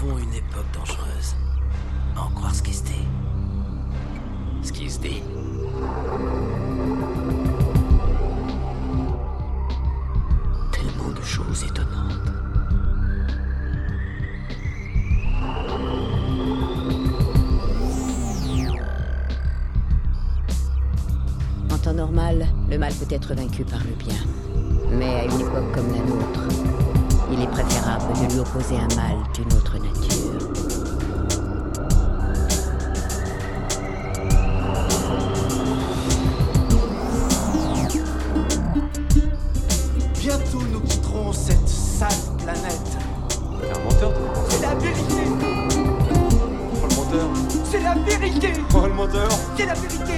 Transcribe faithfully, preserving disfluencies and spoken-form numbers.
vivons une époque dangereuse. À en croire ce qui se dit. Ce qui se dit. Tellement de choses étonnantes. En temps normal, le mal peut être vaincu par le bien. Mais à une époque comme la nôtre, il est préférable de lui opposer un mal d'une autre nature. Bientôt nous quitterons cette sale planète. T'es un menteur, toi. C'est la vérité. Oh, le menteur. C'est la vérité. Oh, le menteur. C'est la vérité.